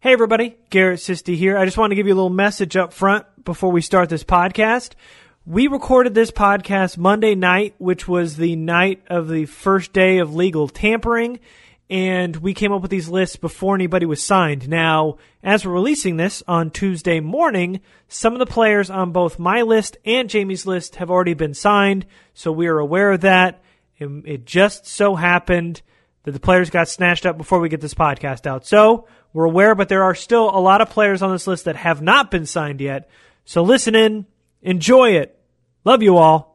Hey everybody, Garrett Sisti here. I just want to give you a little message up front before we start this podcast. We recorded this podcast Monday night, which was the night of the first day of legal tampering, and we came up with these lists before anybody was signed. Now, as we're releasing this on Tuesday morning, some of the players on both my list and Jamie's list have already been signed, so we are aware of that. It just so happened that the players got snatched up before we get this podcast out. So, we're aware, but there are still a lot of players on this list that have not been signed yet. So listen in, enjoy it. Love you all.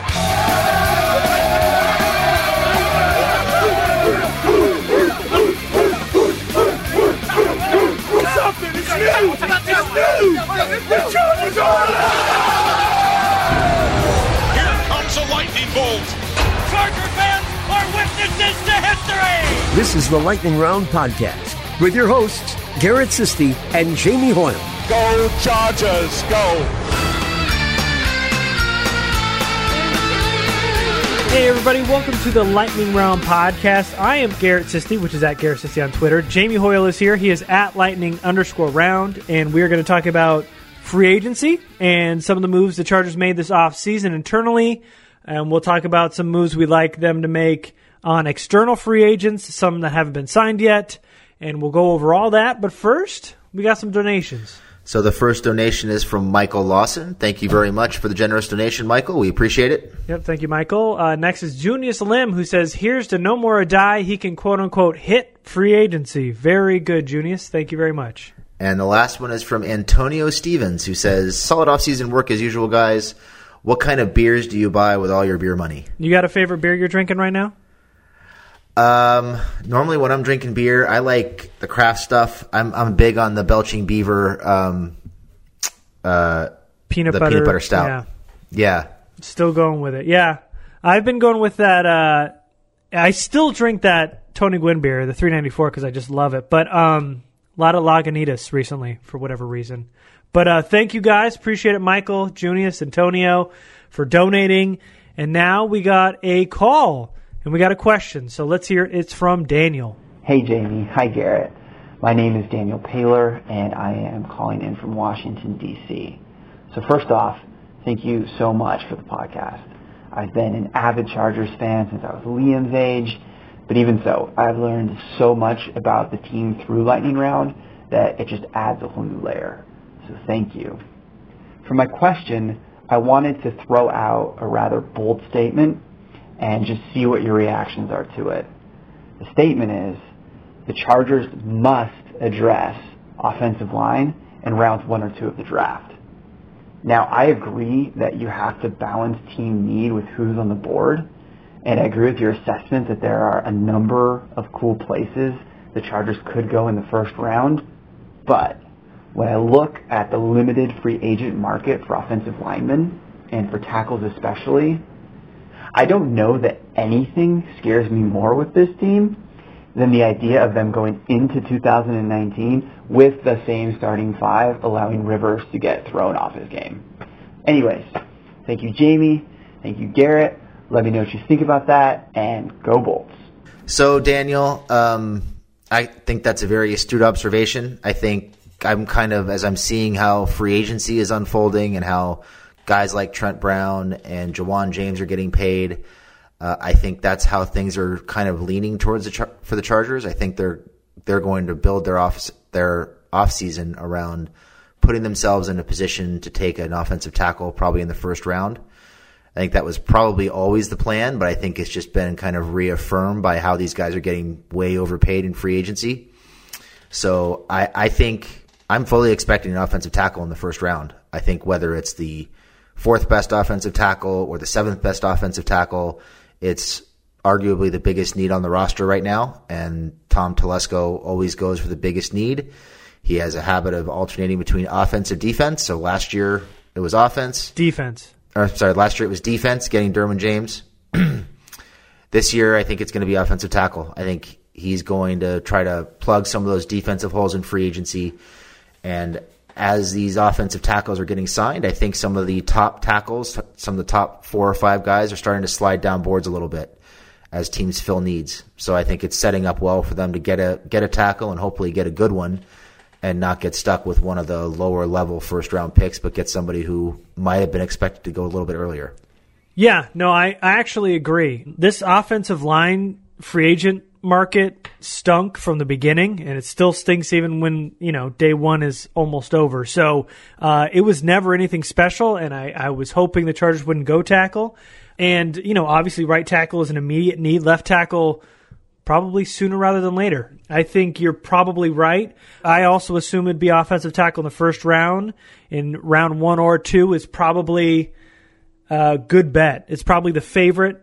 Something is new! It's new! The Chargers are alive! Here comes a lightning bolt! Charger fans are witnesses to history! This is the Lightning Round Podcast with your hosts, Garrett Sisti and Jamie Hoyle. Go Chargers, go! Hey everybody, welcome to the Lightning Round Podcast. I am Garrett Sisti, which is at Garrett Sisti on Twitter. Jamie Hoyle is here. He is at Lightning_round, and we are going to talk about free agency and some of the moves the Chargers made this offseason internally. And we'll talk about some moves we'd like them to make on external free agents, some that haven't been signed yet. And we'll go over all that. But first, we got some donations. So the first donation is from Michael Lawson. Thank you very much for the generous donation, Michael. We appreciate it. Yep, thank you, Michael. Next is Junius Lim, who says, here's to no more a die. He can, quote-unquote, hit free agency. Very good, Junius. Thank you very much. And the last one is from Antonio Stevens, who says, solid off-season work as usual, guys. What kind of beers do you buy with all your beer money? You got a favorite beer you're drinking right now? Normally when I'm drinking beer, I like the craft stuff. I'm big on the Belching Beaver, peanut butter stout. Yeah. Still going with it. Yeah. I've been going with that, I still drink that Tony Gwynn beer, the 394, because I just love it. But, a lot of Lagunitas recently for whatever reason. But, thank you guys. Appreciate it, Michael, Junius, Antonio, for donating. And now we got a call. And we got a question, so let's hear it. It's from Daniel. Hey, Jamie. Hi, Garrett. My name is Daniel Paylor, and I am calling in from Washington, D.C. So first off, thank you so much for the podcast. I've been an avid Chargers fan since I was Liam's age, but even so, I've learned so much about the team through Lightning Round that it just adds a whole new layer. So thank you. For my question, I wanted to throw out a rather bold statement and just see what your reactions are to it. The statement is, the Chargers must address offensive line in rounds 1 or 2 of the draft. Now, I agree that you have to balance team need with who's on the board, and I agree with your assessment that there are a number of cool places the Chargers could go in the first round, but when I look at the limited free agent market for offensive linemen, and for tackles especially, I don't know that anything scares me more with this team than the idea of them going into 2019 with the same starting 5, allowing Rivers to get thrown off his game. Anyways, thank you, Jamie. Thank you, Garrett. Let me know what you think about that, and go Bolts. So, Daniel, I think that's a very astute observation. I think I'm kind of, as I'm seeing how free agency is unfolding and how guys like Trent Brown and Jawan James are getting paid, I think that's how things are kind of leaning towards for the Chargers. I think they're going to build their off season around putting themselves in a position to take an offensive tackle probably in the first round. I think that was probably always the plan, but I think it's just been kind of reaffirmed by how these guys are getting way overpaid in free agency. So I think I'm fully expecting an offensive tackle in the first round. I think whether it's the 4th best offensive tackle or the 7th best offensive tackle, it's arguably the biggest need on the roster right now, and Tom Telesco always goes for the biggest need. He has a habit of alternating between offense and defense, so last year it was offense. Last year it was defense, getting Derwin James. This year I think it's going to be offensive tackle. I think he's going to try to plug some of those defensive holes in free agency, and as these offensive tackles are getting signed, I think some of the top tackles, some of the top 4 or 5 guys are starting to slide down boards a little bit as teams fill needs. So I think it's setting up well for them to get a tackle and hopefully get a good one and not get stuck with one of the lower level first round picks, but get somebody who might have been expected to go a little bit earlier. Yeah, no, I actually agree. This offensive line free agent market stunk from the beginning, and it still stinks even when, day one is almost over. So it was never anything special, and I was hoping the Chargers wouldn't go tackle. And, obviously right tackle is an immediate need. Left tackle probably sooner rather than later. I think you're probably right. I also assume it'd be offensive tackle in the first round. In round 1 or 2 is probably a good bet. It's probably the favorite.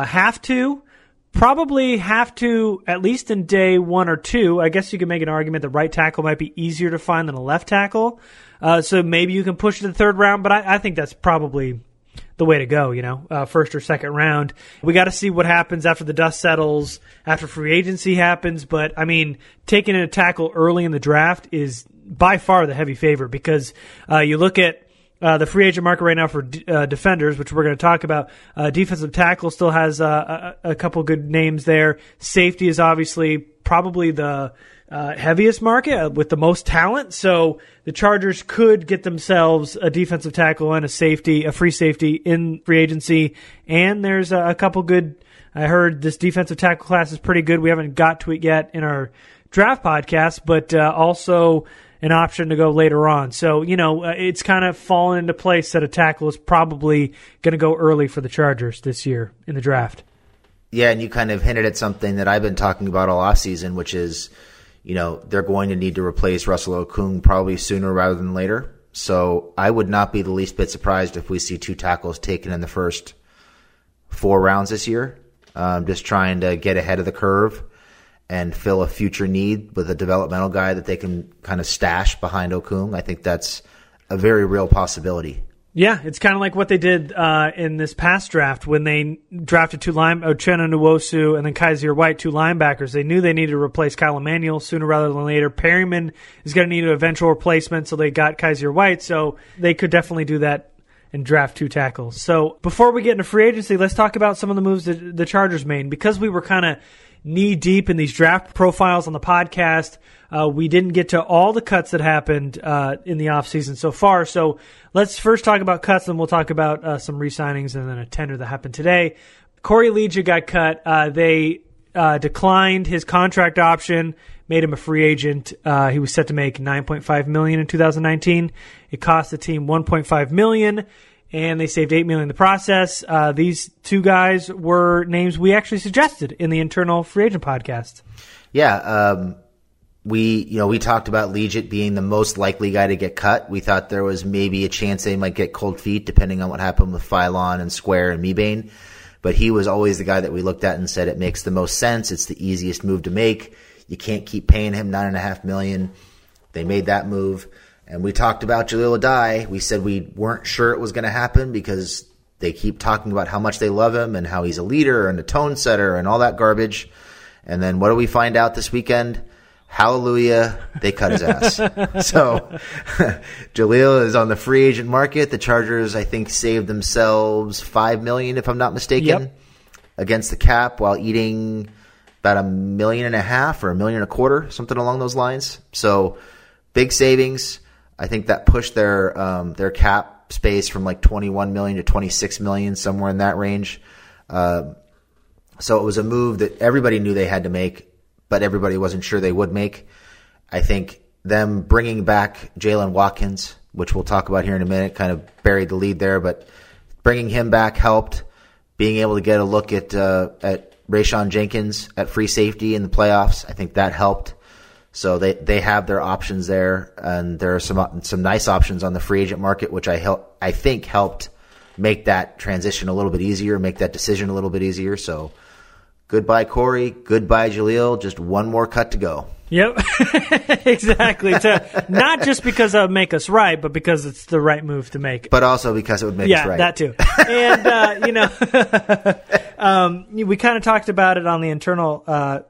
Probably have to, at least in day 1 or 2. I guess you could make an argument that right tackle might be easier to find than a left tackle. So maybe you can push it to the third round, but I think that's probably the way to go, first or second round. We got to see what happens after the dust settles, after free agency happens. But, taking a tackle early in the draft is by far the heavy favorite because you look at the free agent market right now for defenders, which we're going to talk about. Defensive tackle still has a couple good names there. Safety is obviously probably the heaviest market with the most talent. So the Chargers could get themselves a defensive tackle and a free safety in free agency. And there's a couple good. I heard this defensive tackle class is pretty good. We haven't got to it yet in our draft podcast, but also an option to go later on. So, it's kind of fallen into place that a tackle is probably going to go early for the Chargers this year in the draft. Yeah, and you kind of hinted at something that I've been talking about all offseason, which is, they're going to need to replace Russell Okung probably sooner rather than later. So I would not be the least bit surprised if we see 2 tackles taken in the first 4 rounds this year, just trying to get ahead of the curve and fill a future need with a developmental guy that they can kind of stash behind Okung. I think that's a very real possibility. Yeah, it's kind of like what they did in this past draft when they drafted Uchenna Nwosu and then Kaiser White, 2 linebackers. They knew they needed to replace Kyle Emanuel sooner rather than later. Perryman is going to need an eventual replacement, so they got Kaiser White. So they could definitely do that and draft 2 tackles. So before we get into free agency, let's talk about some of the moves that the Chargers made. Because we were kind of knee-deep in these draft profiles on the podcast, we didn't get to all the cuts that happened in the offseason so far. So let's first talk about cuts, then we'll talk about some re-signings and then a tender that happened today. Corey Liuget got cut. They declined his contract option, made him a free agent. He was set to make $9.5 million in 2019. It cost the team $1.5 million. And they saved $8 million in the process. These 2 guys were names we actually suggested in the internal free agent podcast. Yeah, we talked about Liuget being the most likely guy to get cut. We thought there was maybe a chance they might get cold feet depending on what happened with Philon and Square and Mebane. But he was always the guy that we looked at and said it makes the most sense. It's the easiest move to make. You can't keep paying him $9.5 million. They made that move. And we talked about Jaleel Addae. We said we weren't sure it was going to happen because they keep talking about how much they love him and how he's a leader and a tone setter and all that garbage. And then what do we find out this weekend? Hallelujah, they cut his ass. So Jaleel is on the free agent market. The Chargers, I think, saved themselves $5 million, if I'm not mistaken, against the cap while eating about $1.5 million or $1.25 million, something along those lines. So big savings. I think that pushed their cap space from like $21 million to $26 million, somewhere in that range. So it was a move that everybody knew they had to make, but everybody wasn't sure they would make. I think them bringing back Jalen Watkins, which we'll talk about here in a minute, kind of buried the lead there, but bringing him back helped. Being able to get a look at Rayshawn Jenkins at free safety in the playoffs, I think that helped. So they have their options there, and there are some nice options on the free agent market, which I think helped make that transition a little bit easier, make that decision a little bit easier. So goodbye, Corey. Goodbye, Jaleel. Just one more cut to go. Yep, exactly. Not just because it would make us right, but because it's the right move to make. But also because it would make us right. Yeah, that too. And, we kind of talked about it on the internal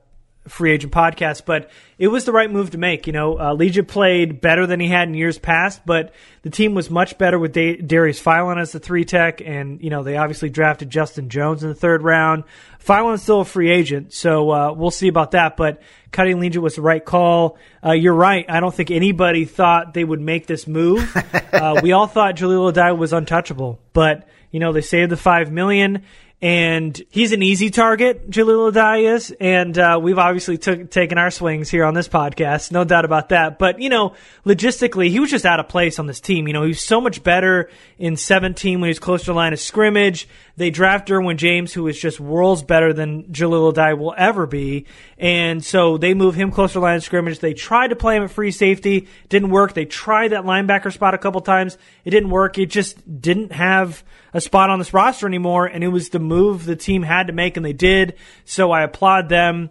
free agent podcast, but it was the right move to make. Legia played better than he had in years past, but the team was much better with Darius Philon as the 3-tech, and, they obviously drafted Justin Jones in the 3rd round. Philon's still a free agent, so we'll see about that, but cutting Legia was the right call. You're right. I don't think anybody thought they would make this move. We all thought Jalil Adai was untouchable, but, they saved the $5 million. And he's an easy target, Jalil Adai is, and we've obviously taken our swings here on this podcast, no doubt about that. But, logistically, he was just out of place on this team. He was so much better in 17 when he was close to the line of scrimmage. They draft Derwin James, who is just worlds better than Jalil Adai will ever be. And so they move him closer to the line of scrimmage. They tried to play him at free safety. Didn't work. They tried that linebacker spot a couple times. It didn't work. It just didn't have a spot on this roster anymore, and it was the move the team had to make, and they did. So I applaud them.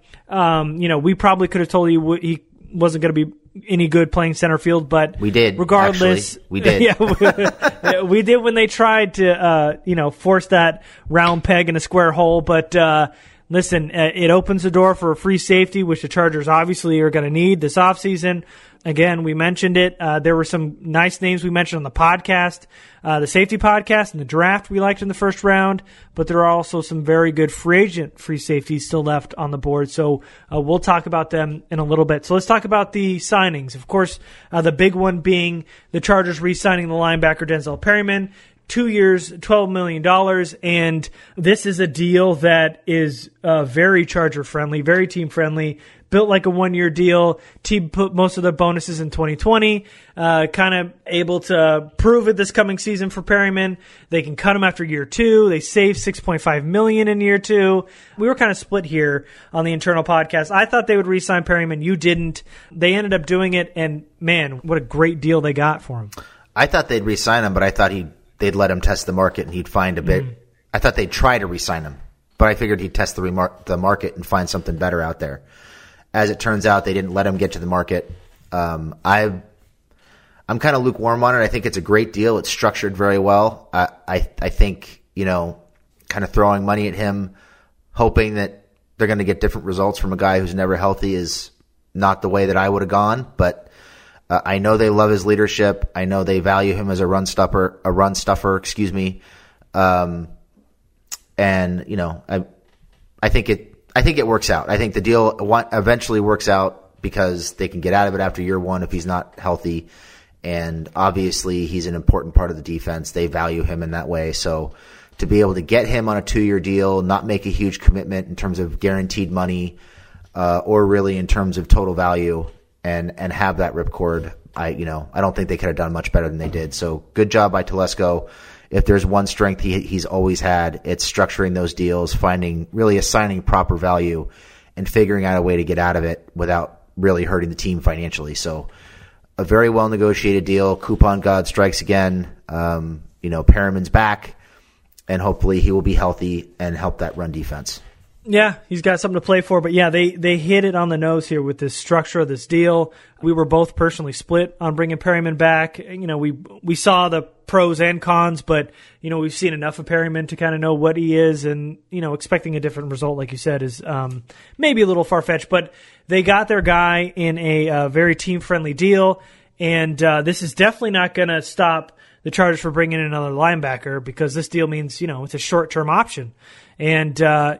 We probably could have told you he wasn't going to be any good playing center field, but we did. Regardless, actually. We did. Yeah, we did when they tried to, force that round peg in a square hole. But listen, it opens the door for a free safety, which the Chargers obviously are going to need this offseason. Again, we mentioned it. There were some nice names we mentioned on the podcast, the safety podcast and the draft we liked in the first round, but there are also some very good free safeties still left on the board. So we'll talk about them in a little bit. So let's talk about the signings. Of course, the big one being the Chargers re-signing the linebacker Denzel Perryman. 2 years, $12 million, and this is a deal that is very Charger-friendly, very team-friendly, built like a one-year deal. Team put most of their bonuses in 2020, kind of able to prove it this coming season for Perryman. They can cut him after year 2. They saved $6.5 million in year 2. We were kind of split here on the internal podcast. I thought they would re-sign Perryman. You didn't. They ended up doing it, and man, what a great deal they got for him. I thought they'd re-sign him, but I thought they'd let him test the market and he'd find a bit. I thought they'd try to re-sign him, but I figured he'd test the market and find something better out there. As it turns out, they didn't let him get to the market. I'm kind of lukewarm on it. I think it's a great deal. It's structured very well. I think, kind of throwing money at him, hoping that they're going to get different results from a guy who's never healthy is not the way that I would have gone, but I know they love his leadership. I know they value him as a run stuffer. And I think it works out. I think the deal eventually works out because they can get out of it after year 1 if he's not healthy. And obviously he's an important part of the defense. They value him in that way. So to be able to get him on a 2-year deal, not make a huge commitment in terms of guaranteed money, or really in terms of total value, and have that ripcord, I don't think they could have done much better than they did. So good job by Telesco. If there's one strength he's always had, it's structuring those deals, assigning proper value, and figuring out a way to get out of it without really hurting the team financially. So a very well negotiated deal. Coupon God strikes again. Perriman's back, and hopefully he will be healthy and help that run defense. Yeah, he's got something to play for, but yeah, they hit it on the nose here with this structure of this deal. We were both personally split on bringing Perryman back. We saw the pros and cons, but we've seen enough of Perryman to kind of know what he is, and expecting a different result, like you said, is maybe a little far-fetched. But they got their guy in a very team-friendly deal, and this is definitely not going to stop the Chargers for bringing in another linebacker, because this deal means it's a short-term option. And,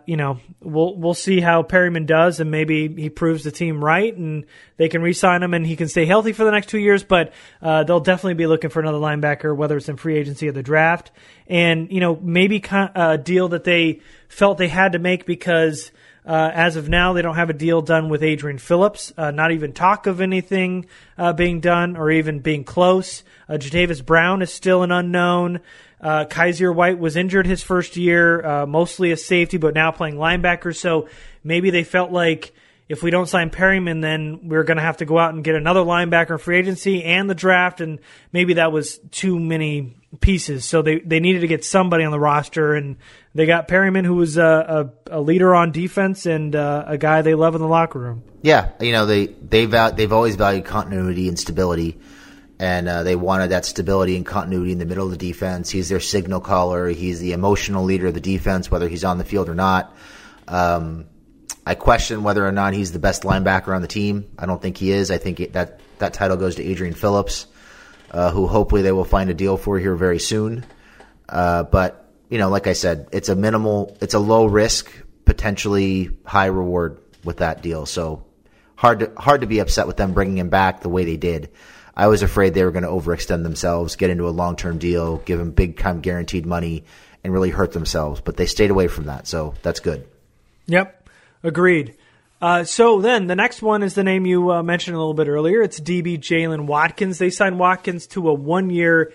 we'll see how Perryman does, and maybe he proves the team right and they can re-sign him and he can stay healthy for the next 2 years. But they'll definitely be looking for another linebacker, whether it's in free agency or the draft. And, maybe a deal that they felt they had to make because as of now, they don't have a deal done with Adrian Phillips, not even talk of anything being done or even being close. Jatavis Brown is still an unknown. Kaiser White was injured his first year, mostly a safety, but now playing linebacker. So maybe they felt like if we don't sign Perryman, then we're going to have to go out and get another linebacker in free agency and the draft, and maybe that was too many pieces. So they needed to get somebody on the roster, and they got Perryman, who was a leader on defense and a guy they love in the locker room. Yeah, they've always valued continuity and stability. And they wanted that stability and continuity in the middle of the defense. He's their signal caller. He's the emotional leader of the defense, whether he's on the field or not. I question whether or not he's the best linebacker on the team. I don't think he is. I think that title goes to Adrian Phillips, who hopefully they will find a deal for here very soon. But, like I said, it's a low risk, potentially high reward with that deal. So hard to be upset with them bringing him back the way they did. I was afraid they were going to overextend themselves, get into a long-term deal, give him big-time guaranteed money, and really hurt themselves. But they stayed away from that, so that's good. Yep, agreed. So then the next one is the name you mentioned a little bit earlier. It's DB Jalen Watkins. They signed Watkins to a 1-year,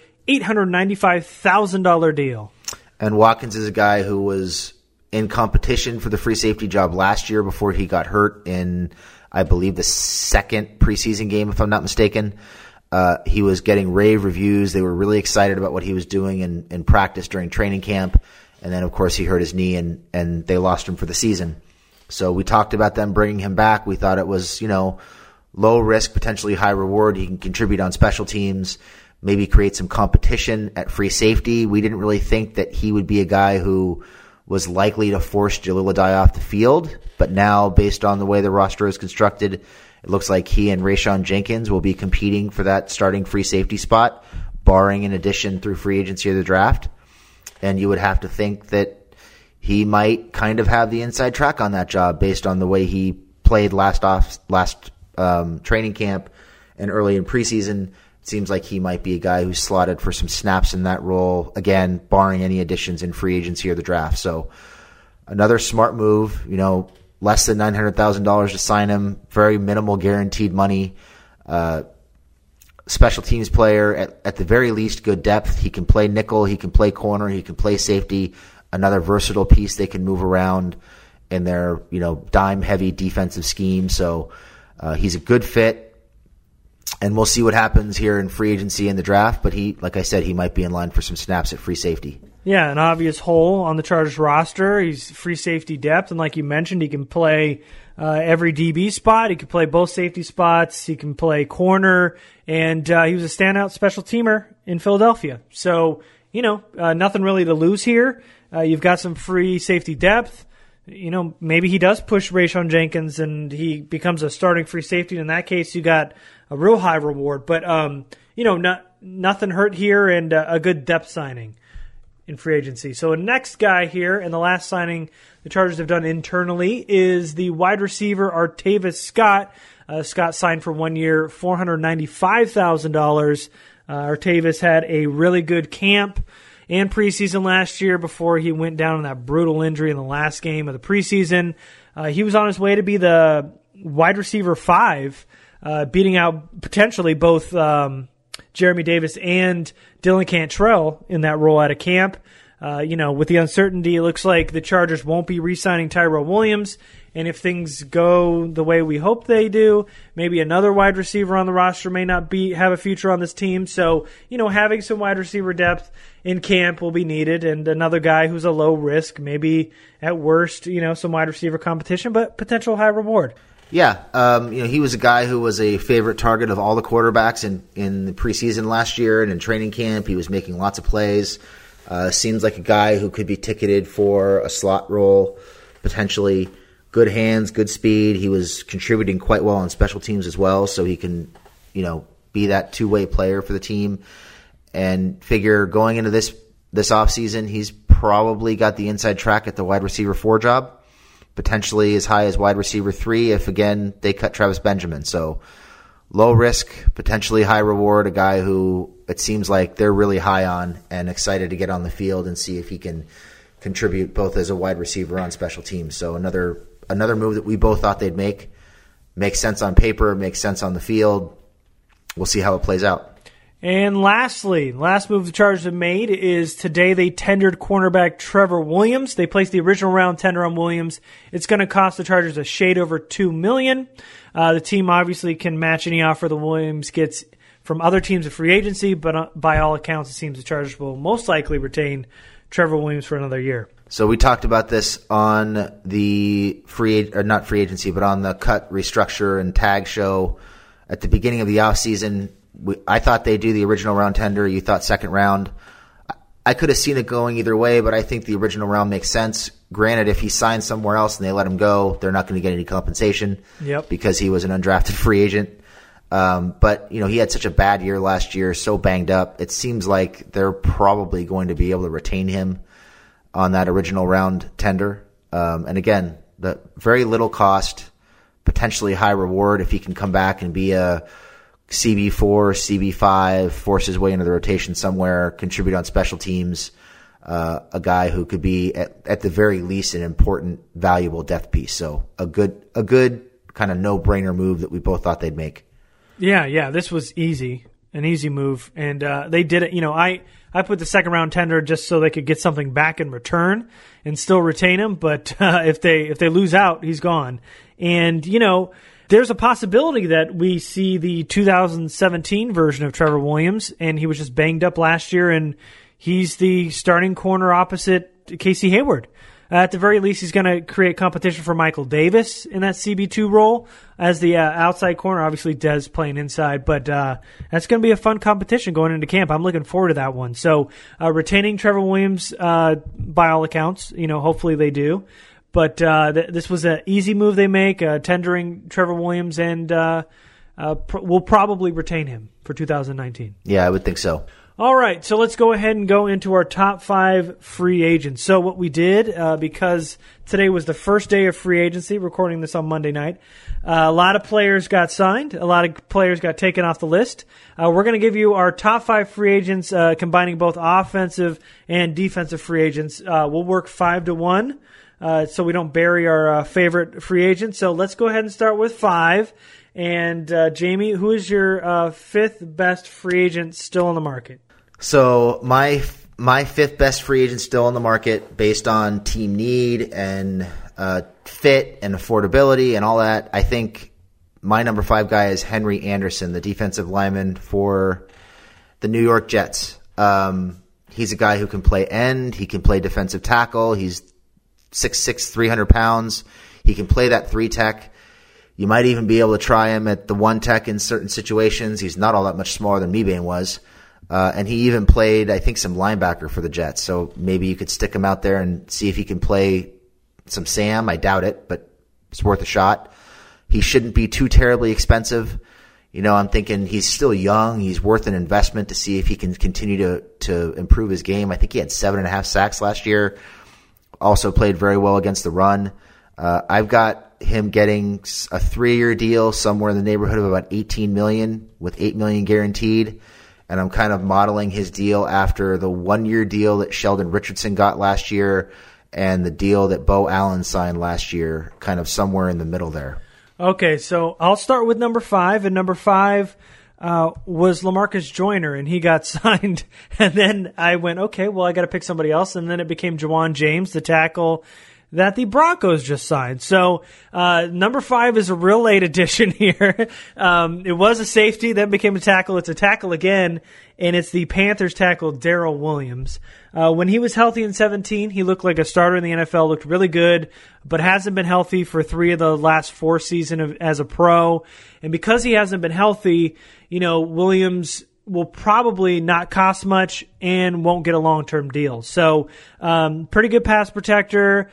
$895,000 deal. And Watkins is a guy who was in competition for the free safety job last year before he got hurt in, I believe, the second preseason game, if I'm not mistaken. He was getting rave reviews. They were really excited about what he was doing in practice during training camp. And then, of course, he hurt his knee, and they lost him for the season. So we talked about them bringing him back. We thought it was, low risk, potentially high reward. He can contribute on special teams, maybe create some competition at free safety. We didn't really think that he would be a guy who was likely to force Jalil Addae off the field. But now, based on the way the roster is constructed, it looks like he and Rayshawn Jenkins will be competing for that starting free safety spot, barring an addition through free agency or the draft. And you would have to think that he might kind of have the inside track on that job based on the way he played last training camp and early in preseason. It seems like he might be a guy who's slotted for some snaps in that role, again, barring any additions in free agency or the draft. So another smart move, less than $900,000 to sign him, very minimal guaranteed money. Special teams player, at the very least, good depth. He can play nickel, he can play corner, he can play safety. Another versatile piece they can move around in their, dime-heavy defensive scheme. So he's a good fit, and we'll see what happens here in free agency and the draft. But like I said, he might be in line for some snaps at free safety. Yeah, an obvious hole on the Chargers roster. He's free safety depth, and like you mentioned, he can play every DB spot. He can play both safety spots. He can play corner, and he was a standout special teamer in Philadelphia. So, nothing really to lose here. You've got some free safety depth. Maybe he does push Rayshawn Jenkins and he becomes a starting free safety. In that case, you got a real high reward. But, nothing hurt here, and a good depth signing in free agency. So next guy here, and the last signing the Chargers have done internally, is the wide receiver Artavis Scott. Scott signed for 1 year, $495,000. Artavis had a really good camp and preseason last year before he went down in that brutal injury in the last game of the preseason. He was on his way to be the wide receiver 5, beating out potentially both Jeremy Davis and Dylan Cantrell in that role out of camp. With the uncertainty, it looks like the Chargers won't be re-signing Tyrell Williams. And if things go the way we hope they do, maybe another wide receiver on the roster may not have a future on this team. So, having some wide receiver depth in camp will be needed, and another guy who's a low risk, maybe at worst, some wide receiver competition, but potential high reward. Yeah, he was a guy who was a favorite target of all the quarterbacks in the preseason last year and in training camp. He was making lots of plays. Seems like a guy who could be ticketed for a slot role, potentially. Good hands, good speed. He was contributing quite well on special teams as well, so he can, be that two-way player for the team. And figure going into this offseason, he's probably got the inside track at the wide receiver 4 job, potentially as high as wide receiver 3 if, again, they cut Travis Benjamin. So low risk, potentially high reward, a guy who it seems like they're really high on and excited to get on the field and see if he can contribute both as a wide receiver on special teams. So another move that we both thought they'd make. Makes sense on paper, makes sense on the field. We'll see how it plays out. And lastly, last move the Chargers have made is today they tendered cornerback Trevor Williams. They placed the original round tender on Williams. It's going to cost the Chargers a shade over $2 million. The team obviously can match any offer the Williams gets from other teams of free agency, but by all accounts, it seems the Chargers will most likely retain Trevor Williams for another year. So we talked about this on the not free agency, but on the cut, restructure, and tag show at the beginning of the offseason. I thought they'd do the original round tender. You thought second round. I could have seen it going either way, but I think the original round makes sense. Granted, if he signs somewhere else and they let him go, they're not going to get any compensation because he was an undrafted free agent. But, he had such a bad year last year, so banged up. It seems like they're probably going to be able to retain him on that original round tender. And again, the very little cost, potentially high reward if he can come back and be a CB4, CB5, force his way into the rotation somewhere, contribute on special teams, a guy who could be at the very least an important, valuable depth piece. So a good kind of no-brainer move that we both thought they'd make. Yeah, this was an easy move, and they did it. I put the second round tender just so they could get something back in return and still retain him. But if they lose out, he's gone. And there's a possibility that we see the 2017 version of Trevor Williams, and he was just banged up last year, and he's the starting corner opposite Casey Hayward. At the very least, he's going to create competition for Michael Davis in that CB2 role as the outside corner. Obviously, Dez playing inside, but that's going to be a fun competition going into camp. I'm looking forward to that one. So retaining Trevor Williams, by all accounts, hopefully they do. But this was an easy move they make, tendering Trevor Williams, and we'll probably retain him for 2019. Yeah, I would think so. All right, so let's go ahead and go into our top 5 free agents. So what we did, because today was the first day of free agency, recording this on Monday night, a lot of players got signed. A lot of players got taken off the list. We're going to give you our top 5 free agents, combining both offensive and defensive free agents. We'll work 5 to 1. So we don't bury our favorite free agent. So let's go ahead and start with 5. And Jamie, who is your 5th best free agent still on the market? So my 5th best free agent still on the market, based on team need and fit and affordability and all that. I think my number 5 guy is Henry Anderson, the defensive lineman for the New York Jets. He's a guy who can play end. He can play defensive tackle. He's 6'6", 300 pounds. He can play that 3-tech. You might even be able to try him at the 1-tech in certain situations. He's not all that much smaller than Mebane was. And he even played, I think, some linebacker for the Jets. So maybe you could stick him out there and see if he can play some Sam. I doubt it, but it's worth a shot. He shouldn't be too terribly expensive. I'm thinking he's still young. He's worth an investment to see if he can continue to improve his game. I think he had 7.5 sacks last year. Also played very well against the run. I've got him getting a 3-year deal somewhere in the neighborhood of about $18 million with $8 million guaranteed. And I'm kind of modeling his deal after the 1-year deal that Sheldon Richardson got last year and the deal that Bo Allen signed last year, kind of somewhere in the middle there. Okay, so I'll start with number 5, and number 5 was LaMarcus Joyner, and he got signed. And then I went, okay, well, I got to pick somebody else. And then it became Jawan James, the tackle that the Broncos just signed. So number 5 is a real late addition here. It was a safety, then became a tackle. It's a tackle again, and it's the Panthers tackle, Darrell Williams. When he was healthy in 2017, he looked like a starter in the NFL, looked really good, but hasn't been healthy for 3 of the last 4 seasons as a pro. And because he hasn't been healthy, Williams will probably not cost much and won't get a long-term deal. So pretty good pass protector,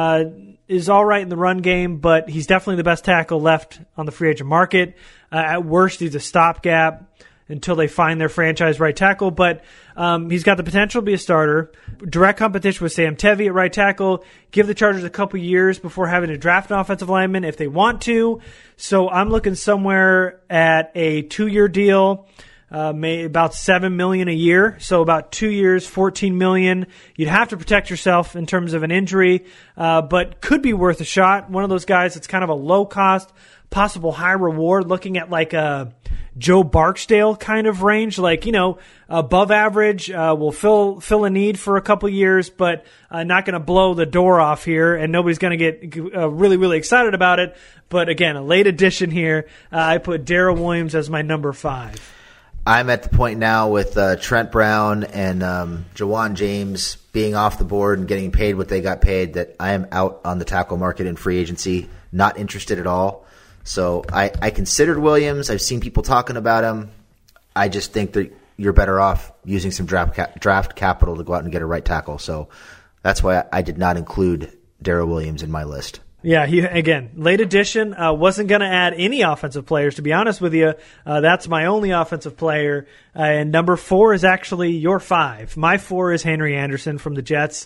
is all right in the run game, but he's definitely the best tackle left on the free agent market. At worst, he's a stopgap until they find their franchise right tackle, but he's got the potential to be a starter. Direct competition with Sam Tevi at right tackle. Give the Chargers a couple years before having to draft an offensive lineman if they want to. So I'm looking somewhere at a 2-year deal, about $7 million a year. So about 2 years, $14 million. You'd have to protect yourself in terms of an injury, but could be worth a shot. One of those guys that's kind of a low cost, possible high reward, looking at like a Joe Barksdale kind of range, like, above average, will fill a need for a couple years, but not going to blow the door off here, and nobody's going to get really, really excited about it. But again, a late addition here. I put Darrell Williams as my number 5. I'm at the point now with Trent Brown and Jawan James being off the board and getting paid what they got paid that I am out on the tackle market in free agency, not interested at all. So I considered Williams. I've seen people talking about him. I just think that you're better off using some draft capital to go out and get a right tackle. So that's why I did not include Darrell Williams in my list. Yeah, he, again, late addition. Wasn't going to add any offensive players, to be honest with you. That's my only offensive player. And number 4 is actually your 5. My 4 is Henry Anderson from the Jets.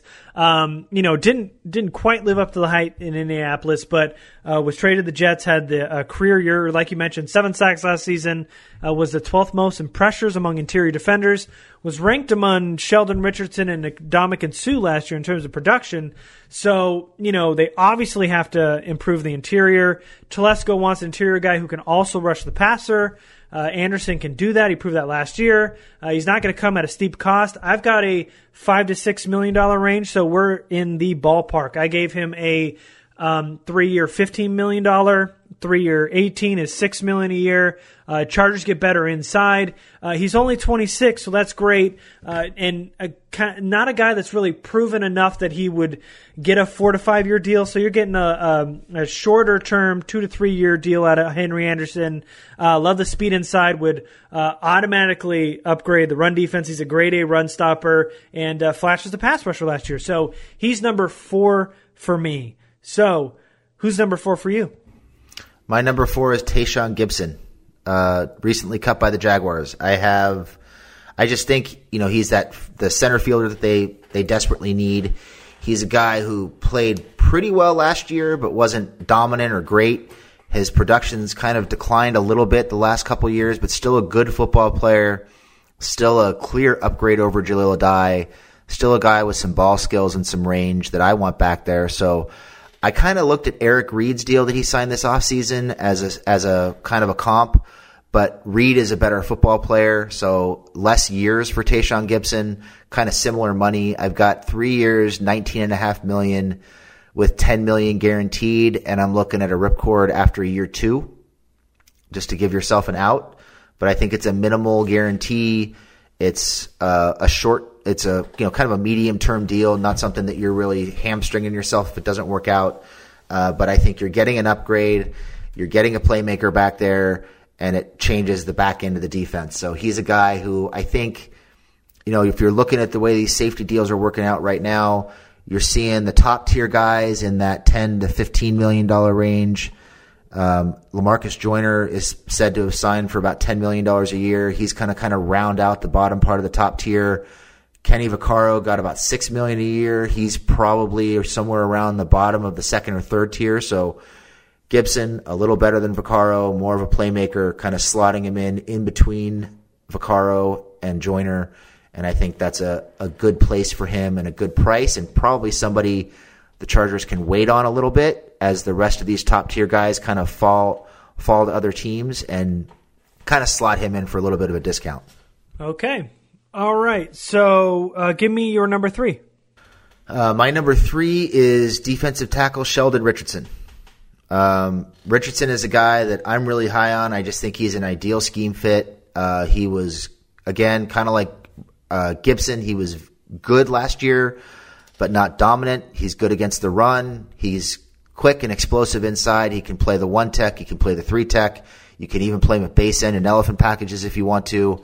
Didn't quite live up to the hype in Indianapolis, but was traded to the Jets, had the career year, like you mentioned, 7 sacks last season, was the 12th most in pressures among interior defenders, was ranked among Sheldon Richardson and Ndamukong Suh last year in terms of production. So, they obviously have to improve the interior. Telesco wants an interior guy who can also rush the passer. Anderson can do that. He proved that last year. He's not going to come at a steep cost. I've got a $5 to $6 million range, so we're in the ballpark. I gave him a 3-year $15 million, 3-year 18 is $6 million a year. Chargers get better inside. He's only 26, so that's great. And not a guy that's really proven enough that he would get a 4 to 5 year deal. So you're getting a shorter term 2 to 3 year deal out of Henry Anderson. Love the speed inside. Would automatically upgrade the run defense. He's a grade A run stopper and flashes the pass rusher last year. So he's number 4 for me. So who's number 4 for you? My number 4 is Tayshaun Gibson, recently cut by the Jaguars. I just think, he's the center fielder that they desperately need. He's a guy who played pretty well last year, but wasn't dominant or great. His production's kind of declined a little bit the last couple years, but still a good football player, still a clear upgrade over Jaleel Addae, still a guy with some ball skills and some range that I want back there. So I kind of looked at Eric Reed's deal that he signed this offseason as a kind of a comp, but Reed is a better football player, so less years for Tayshaun Gibson, kind of similar money. I've got 3 years, $19.5 million with $10 million guaranteed, and I'm looking at a ripcord after year 2, just to give yourself an out. But I think it's a minimal guarantee. It's it's a kind of a medium term deal, not something that you're really hamstringing yourself if it doesn't work out. But I think you're getting an upgrade, you're getting a playmaker back there, and it changes the back end of the defense. So he's a guy who I think, if you're looking at the way these safety deals are working out right now, you're seeing the top tier guys in that $10 to $15 million range. LaMarcus Joyner is said to have signed for about $10 million a year. He's kind of round out the bottom part of the top tier. Kenny Vaccaro got about $6 million a year. He's probably somewhere around the bottom of the second or third tier. So Gibson, a little better than Vaccaro, more of a playmaker, kind of slotting him in between Vaccaro and Joyner. And I think that's a good place for him and a good price, and probably somebody the Chargers can wait on a little bit as the rest of these top tier guys kind of fall to other teams, and kind of slot him in for a little bit of a discount. Okay. All right. So give me your number 3. My number 3 is defensive tackle Sheldon Richardson. Richardson is a guy that I'm really high on. I just think he's an ideal scheme fit. He was, again, kind of like Gibson. He was good last year, but not dominant. He's good against the run. He's quick and explosive inside. He can play the 1-tech. He can play the 3-tech. You can even play him at base end and elephant packages if you want to.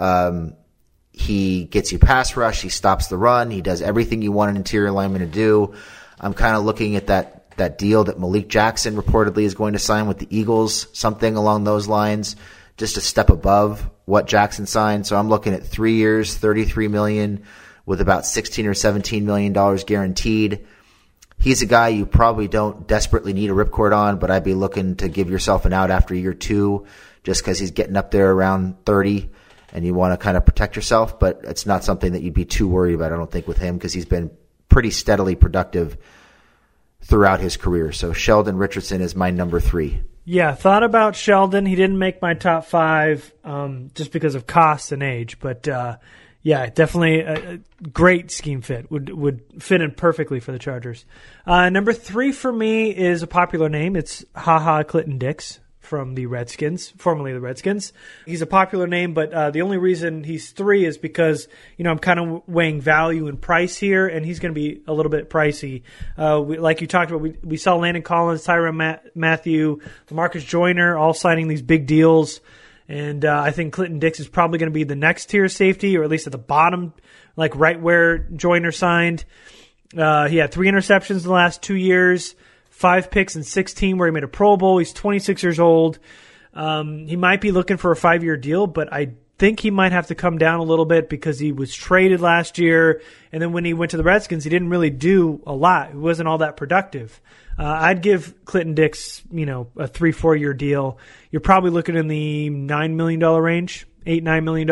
He gets you pass rush. He stops the run. He does everything you want an interior lineman to do. I'm kind of looking at that deal that Malik Jackson reportedly is going to sign with the Eagles, something along those lines, just a step above what Jackson signed. So I'm looking at 3 years, $33 million with about $16 or $17 million guaranteed. He's a guy you probably don't desperately need a ripcord on, but I'd be looking to give yourself an out after year 2 just because he's getting up there around 30 and you want to kind of protect yourself. But it's not something that you'd be too worried about, I don't think, with him, because he's been pretty steadily productive throughout his career. So Sheldon Richardson is my number 3. Yeah, thought about Sheldon. He didn't make my top 5 just because of cost and age, but yeah, definitely a great scheme fit. Would fit in perfectly for the Chargers. Number 3 for me is a popular name. It's HaHa Clinton-Dix from the Redskins, formerly the Redskins. He's a popular name, but the only reason he's 3 is because, I'm kind of weighing value and price here, and he's going to be a little bit pricey. Like you talked about, we saw Landon Collins, Tyrann Mathieu, LaMarcus Joyner all signing these big deals. And I think Clinton Dix is probably going to be the next tier safety, or at least at the bottom, like right where Joyner signed. He had 3 interceptions in the last 2 years, 5 picks in 16 where he made a Pro Bowl. He's 26 years old. He might be looking for a 5-year deal, but I think he might have to come down a little bit because he was traded last year. And then when he went to the Redskins, he didn't really do a lot. He wasn't all that productive. I'd give Clinton Dix, a 3-4 year deal. You're probably looking in the $9 million range, $8-9 million.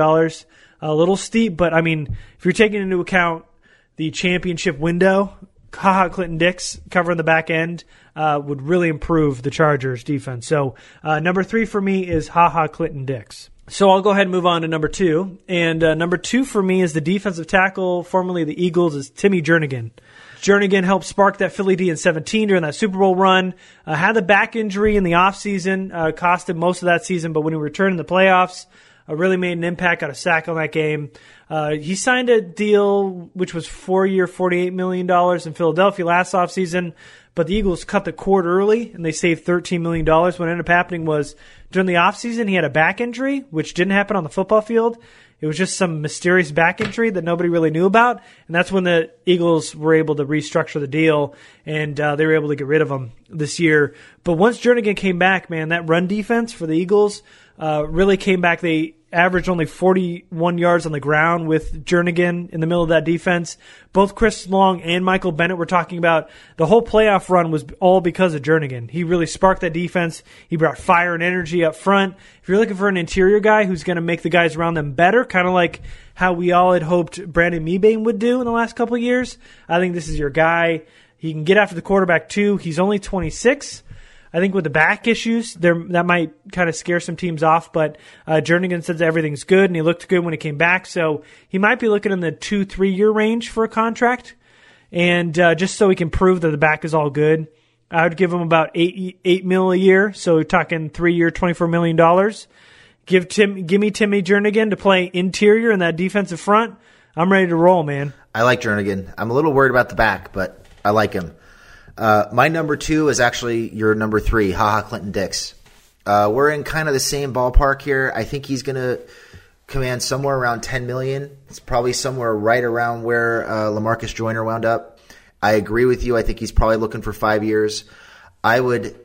A little steep, but I mean, if you're taking into account the championship window, Clinton Dix covering the back end would really improve the Chargers defense. So number 3 for me is Clinton Dix. So I'll go ahead and move on to number 2. And number 2 for me is the defensive tackle, formerly the Eagles, is Timmy Jernigan. Jernigan helped spark that Philly D in 17 during that Super Bowl run. Had a back injury in the offseason, cost him most of that season, but when he returned in the playoffs, really made an impact, got a sack on that game. He signed a deal which was 4-year, $48 million in Philadelphia last offseason, but the Eagles cut the cord early, and they saved $13 million. What ended up happening was during the offseason, he had a back injury, which didn't happen on the football field. It was just some mysterious back injury that nobody really knew about, and that's when the Eagles were able to restructure the deal, and they were able to get rid of him this year. But once Jernigan came back, man, that run defense for the Eagles really came back. They averaged only 41 yards on the ground with Jernigan in the middle of that defense. Both Chris Long and Michael Bennett were talking about the whole playoff run was all because of Jernigan. He really sparked that defense. He brought fire and energy up front. If you're looking for an interior guy who's going to make the guys around them better, kind of like how we all had hoped Brandon Mebane would do in the last couple of years, I think this is your guy. He can get after the quarterback too. He's only 26. I think with the back issues, that might kind of scare some teams off, but Jernigan says everything's good, and he looked good when he came back, so he might be looking in the 2-3 year range for a contract, and just so he can prove that the back is all good. I would give him about $8 million a year, so we're talking 3-year, $24 million. Give me Timmy Jernigan to play interior in that defensive front. I'm ready to roll, man. I like Jernigan. I'm a little worried about the back, but I like him. My number 2 is actually your number 3, Clinton Dix. We're in kind of the same ballpark here. I think he's going to command somewhere around $10 million. It's probably somewhere right around where LaMarcus Joyner wound up. I agree with you. I think he's probably looking for 5 years. I would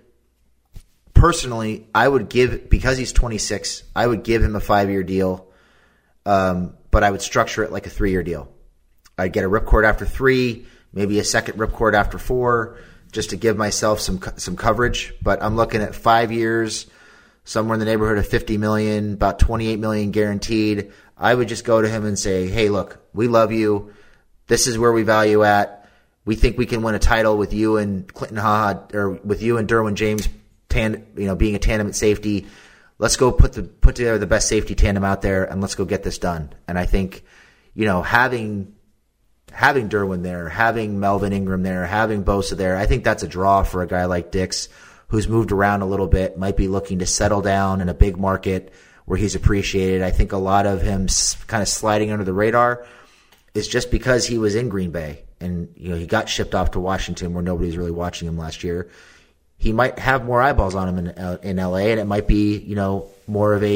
give, because he's 26, I would give him a 5-year deal, but I would structure it like a 3-year deal. I'd get a ripcord after 3, maybe a second ripcord after 4, just to give myself some coverage. But I'm looking at 5 years, somewhere in the neighborhood of $50 million, about $28 million guaranteed. I would just go to him and say, hey, look, we love you. This is where we value at. We think we can win a title with you and Clinton or with you and Derwin James, being a tandem at safety. Let's go put together the best safety tandem out there, and let's go get this done. And I think, having Derwin there, having Melvin Ingram there, having Bosa there, I think that's a draw for a guy like Dix, who's moved around a little bit, might be looking to settle down in a big market where he's appreciated. I think a lot of him kind of sliding under the radar is just because he was in Green Bay and he got shipped off to Washington where nobody's really watching him last year. He might have more eyeballs on him in LA, and it might be more of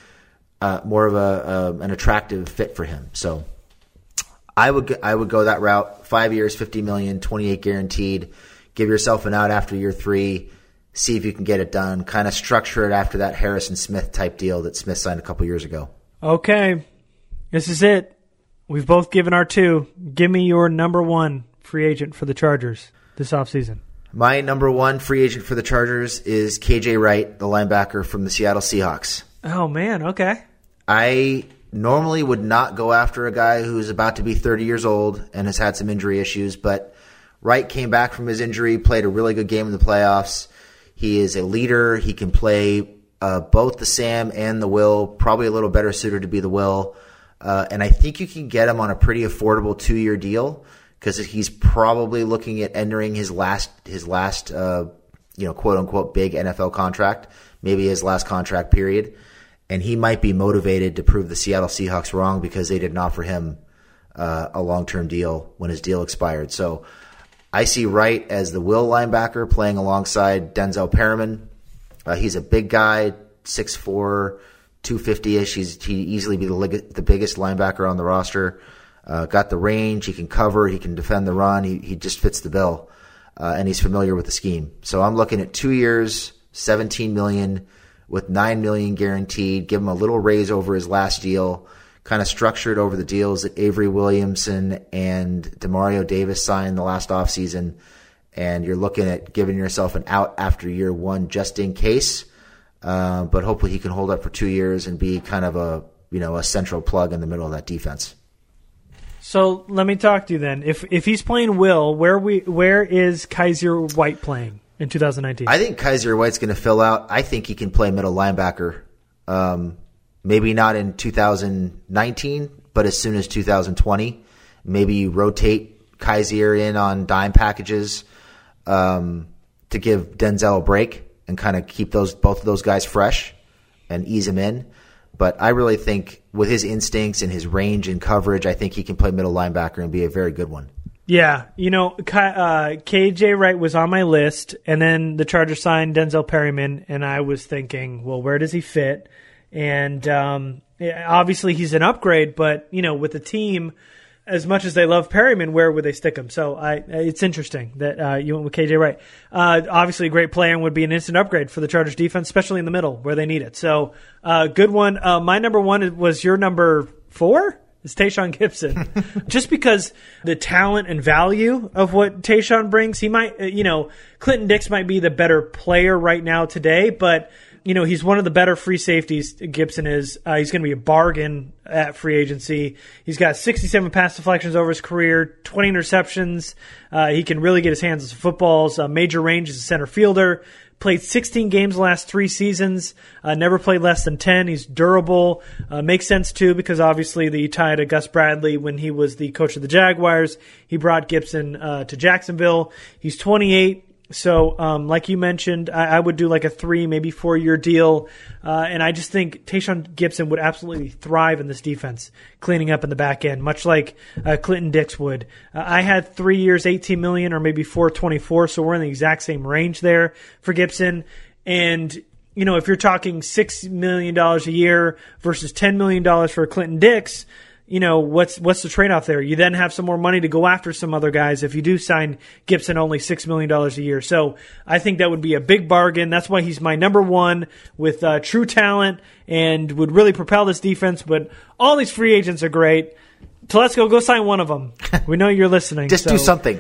an attractive fit for him. So I would go that route. 5 years, $50 million, 28 guaranteed. Give yourself an out after year 3. See if you can get it done. Kind of structure it after that Harrison Smith type deal that Smith signed a couple years ago. Okay, this is it. We've both given our 2. Give me your number 1 free agent for the Chargers this offseason. My number 1 free agent for the Chargers is KJ Wright, the linebacker from the Seattle Seahawks. Oh, man, okay. I normally would not go after a guy who's about to be 30 years old and has had some injury issues, but Wright came back from his injury, played a really good game in the playoffs. He is a leader. He can play both the Sam and the Will, probably a little better suited to be the Will. And I think you can get him on a pretty affordable 2-year deal because he's probably looking at entering his last quote unquote big NFL contract, maybe his last contract period. And he might be motivated to prove the Seattle Seahawks wrong because they didn't offer him a long-term deal when his deal expired. So I see Wright as the will linebacker playing alongside Denzel Perriman. He's a big guy, 6'4", 250-ish. He'd easily be the biggest linebacker on the roster. Got the range. He can cover. He can defend the run. He just fits the bill, and he's familiar with the scheme. So I'm looking at 2 years, $17 million, with $9 million guaranteed. Give him a little raise over his last deal. Kind of structured over the deals that Avery Williamson and Demario Davis signed the last offseason. And you're looking at giving yourself an out after year one just in case. But hopefully he can hold up for 2 years and be kind of a central plug in the middle of that defense. So let me talk to you then. If he's playing Will, where is Kaiser White playing in 2019? I think Kaiser White's going to fill out. I think he can play middle linebacker. Maybe not in 2019, but as soon as 2020. Maybe you rotate Kaiser in on dime packages to give Denzel a break and kind of keep both of those guys fresh and ease him in. But I really think with his instincts and his range and coverage, I think he can play middle linebacker and be a very good one. Yeah, KJ Wright was on my list, and then the Chargers signed Denzel Perryman, and I was thinking, well, where does he fit? And obviously he's an upgrade, but with the team, as much as they love Perryman, where would they stick him? So it's interesting that you went with KJ Wright. Obviously, a great player and would be an instant upgrade for the Chargers defense, especially in the middle where they need it. So good one. My number one was your number 4. It's Tayshaun Gibson. Just because the talent and value of what Tayshaun brings, he might, Clinton Dix might be the better player right now today, but he's one of the better free safeties. Gibson is. He's going to be a bargain at free agency. He's got 67 pass deflections over his career, 20 interceptions. He can really get his hands on some footballs. Major range as a center fielder. Played 16 games the last 3 seasons. Never played less than 10. He's durable. Makes sense, too, because obviously the tie to Gus Bradley when he was the coach of the Jaguars. He brought Gibson to Jacksonville. He's 28. So, like you mentioned, I would do like a 3, maybe 4-year deal. And I just think Tayshaun Gibson would absolutely thrive in this defense, cleaning up in the back end, much like Clinton Dix would. I had 3 years, $18 million, or maybe 4.24, so we're in the exact same range there for Gibson. And, if you're talking $6 million a year versus $10 million for Clinton Dix, what's the trade-off there? You then have some more money to go after some other guys if you do sign Gibson only $6 million a year. So I think that would be a big bargain. That's why he's my number 1 with true talent and would really propel this defense. But all these free agents are great. So let's go sign one of them. We know you're listening. Just do something.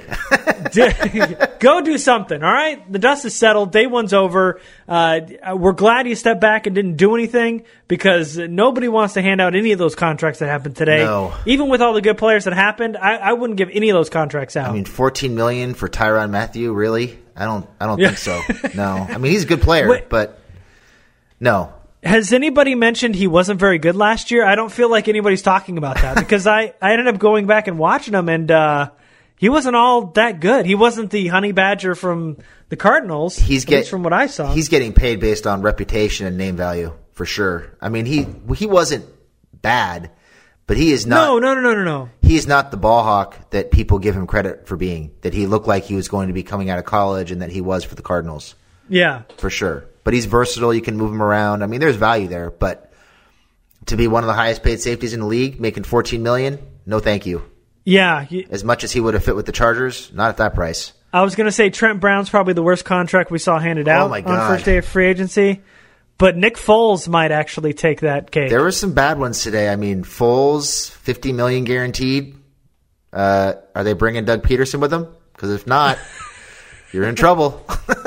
Go do something, all right? The dust is settled. Day one's over. We're glad you stepped back and didn't do anything because nobody wants to hand out any of those contracts that happened today. No. Even with all the good players that happened, I wouldn't give any of those contracts out. I mean, $14 million for Tyrann Mathieu, really? I don't think so. No. I mean, he's a good player, but no. Has anybody mentioned he wasn't very good last year? I don't feel like anybody's talking about that because I ended up going back and watching him, and he wasn't all that good. He wasn't the honey badger from the Cardinals, at least from what I saw. He's getting paid based on reputation and name value, for sure. I mean, he wasn't bad, but he is not. No. He is not the ball hawk that people give him credit for being, that he looked like he was going to be coming out of college and that he was for the Cardinals. Yeah. For sure. But he's versatile. You can move him around. I mean, there's value there. But to be one of the highest paid safeties in the league, making $14 million, no thank you. Yeah. As much as he would have fit with the Chargers, not at that price. I was going to say Trent Brown's probably the worst contract we saw handed out on first day of free agency. But Nick Foles might actually take that cake. There were some bad ones today. I mean, Foles, $50 million guaranteed. Are they bringing Doug Peterson with them? Because if not, you're in trouble.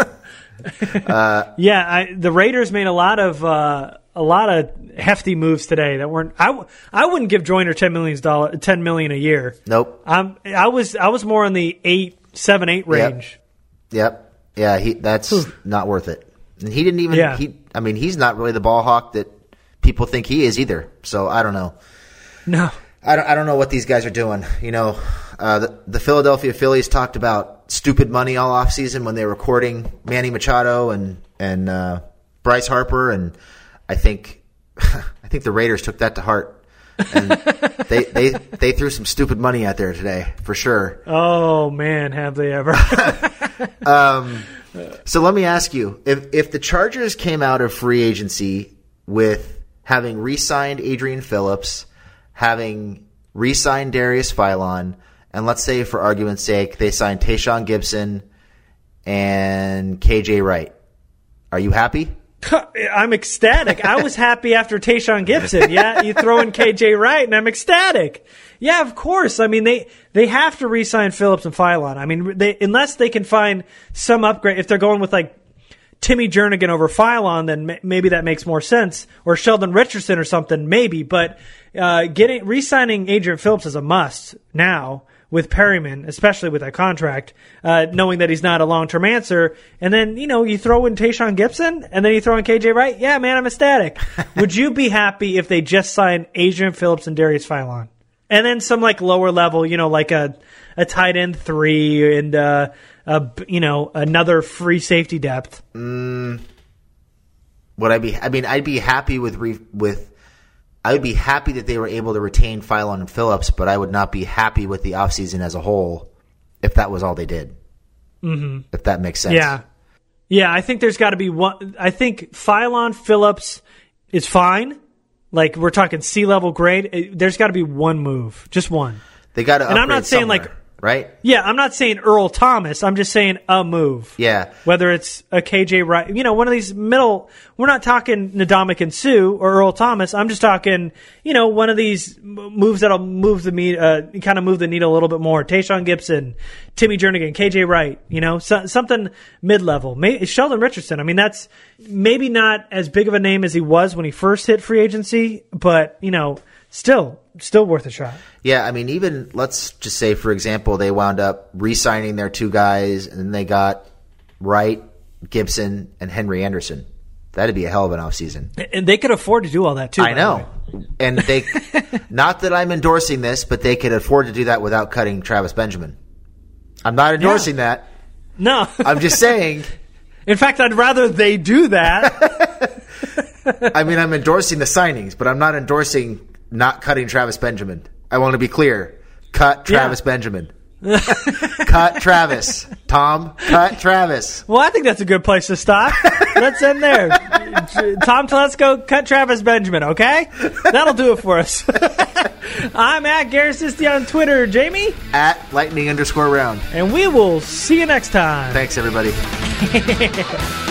The Raiders made a lot of hefty moves today that weren't. I wouldn't give Joyner $10 million a year. Nope. I was more in the 7, 8 range. Yep. Yeah. That's not worth it. And he didn't even. Yeah. He's not really the ball hawk that people think he is either. So I don't know. No. I don't know what these guys are doing. The Philadelphia Phillies talked about stupid money all offseason when they were courting Manny Machado and Bryce Harper, and I think the Raiders took that to heart, and they threw some stupid money out there today for sure. Oh man, have they ever? So let me ask you: if the Chargers came out of free agency with having re-signed Adrian Phillips, having re-signed Darius Philon, and let's say for argument's sake they signed Tayshaun Gibson and KJ Wright. Are you happy? I'm ecstatic. I was happy after Tayshaun Gibson. Yeah, you throw in KJ Wright, and I'm ecstatic. Yeah, of course. I mean, they have to re-sign Phillips and Philon. I mean, unless they can find some upgrade. If they're going with like Timmy Jernigan over Philon, then maybe that makes more sense. Or Sheldon Richardson or something, maybe. But re-signing Adrian Phillips is a must now with Perryman, especially with that contract, knowing that he's not a long-term answer. And then, you throw in Tayshaun Gibson, and then you throw in KJ Wright. Yeah, man, I'm ecstatic. Would you be happy if they just signed Adrian Phillips and Darius Philon? And then some like lower level, like a tight end 3 and another free safety depth. Would I be? I mean, I'd be happy I would be happy that they were able to retain Philon and Phillips, but I would not be happy with the offseason as a whole if that was all they did. Mm-hmm. If that makes sense. Yeah. I think there's got to be one. I think Philon Phillips is fine. Like, we're talking C-level grade. There's got to be one move. Just one. They got to upgrade. And I'm not saying somewhere, right? Yeah, I'm not saying Earl Thomas. I'm just saying a move. Yeah. Whether it's a KJ Wright, one of these middle. We're not talking Ndamukong Suh or Earl Thomas. I'm just talking, one of these moves that'll move the needle a little bit more. Tayshaun Gibson, Timmy Jernigan, KJ Wright. Something mid-level. Sheldon Richardson. I mean, that's maybe not as big of a name as he was when he first hit free agency, but Still worth a shot. Yeah, I mean, even let's just say, for example, they wound up re-signing their 2 guys, and then they got Wright, Gibson, and Henry Anderson. That'd be a hell of an offseason. And they could afford to do all that, too. I know. And they, not that I'm endorsing this, but they could afford to do that without cutting Travis Benjamin. I'm not endorsing that. No. I'm just saying. In fact, I'd rather they do that. I mean, I'm endorsing the signings, but I'm not endorsing not cutting Travis Benjamin. I want to be clear. Cut Travis Benjamin. Cut Travis. Tom, cut Travis. Well, I think that's a good place to stop. Let's end there. Tom Telesco, cut Travis Benjamin, okay? That'll do it for us. I'm at Garrett Sisti on Twitter. Jamie? At Lightning_round. And we will see you next time. Thanks, everybody.